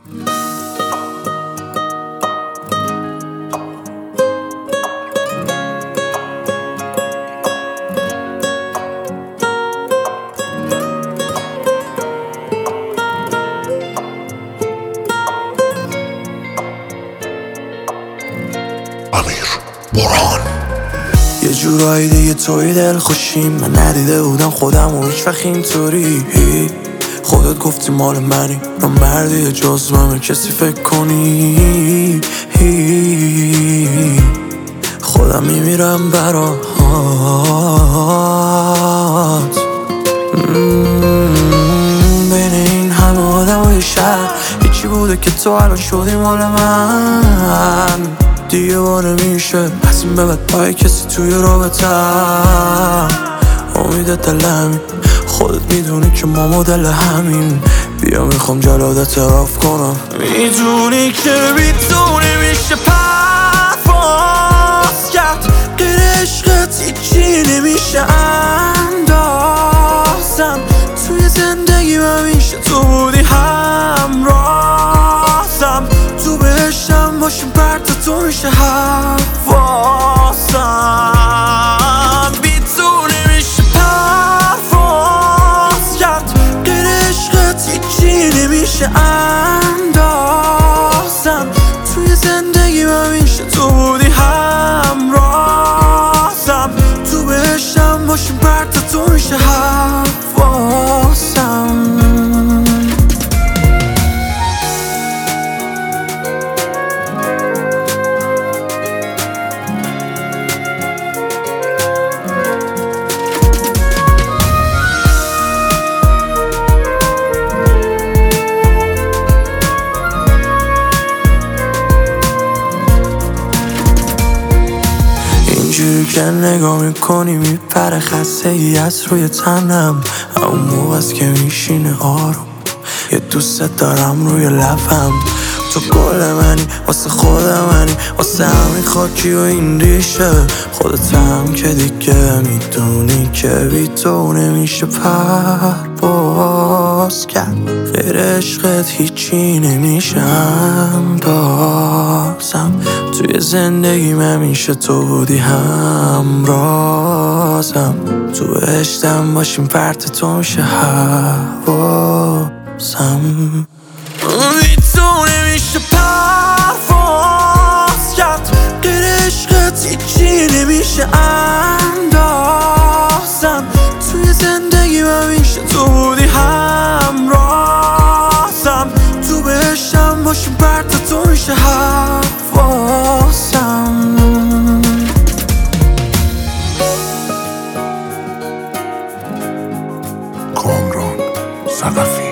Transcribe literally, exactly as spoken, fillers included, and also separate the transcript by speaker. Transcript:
Speaker 1: برهان
Speaker 2: یه جورایی دیگه توی دل خوشیم، من ندیده بودم خودم و هیچ وقت اینطوری. خودت گفتی مال منی، نامردی جز من کسی فکر کنی. خودم میمیرم برات. بین این همه آدمای شهر هیچی بوده که تو الان شدی مال من. دیگه با نمیشه از این به بعد پای کسی توی رابطم. امید دلمی خودت میدونی که ما مدل همین. بیا میخوام جلادت اعتراف کنم. میدونی که بیتونه میشه پرواز کرد، غیر عشقت هیچی نمیشه اندازم. توی زندگی من میشه تو بودی همرازم. تو بهشتم باشیم پرت تو میشه حواسم. بیتونه میشه پرواز کرد، غیر عشقت هیچی نمیشه اندازم. توی زندگی من میشه تو بودی همرازم. تو بهشتم باشیم پرت تو میشه حواسم. اینجوری که نگاه میکنی میپره خسته ای از روی تنم. اون موقع است که میشینه آروم، یه دوست دارم روی لبم. تو گل منی واسه خود منی، واسه همین خاکی و این ریشه. خودت هم که دیگه میدونی که بی تو نمیشه پرواز کرد. غیر عشقت هیچی نمیشه اندازم. توی زندگی من میشه تو بودی همرازم. تو بهشتم باشیم پرت تو میشه حواسم. میتونه میشه پرواز کرد، غیر عشقت هیچی نمیشه اندازم. توی زندگی من میشه تو بودی همرازم. تو بهشتم باشیم پرت تو میشه حواسم.
Speaker 1: کامران صدفی.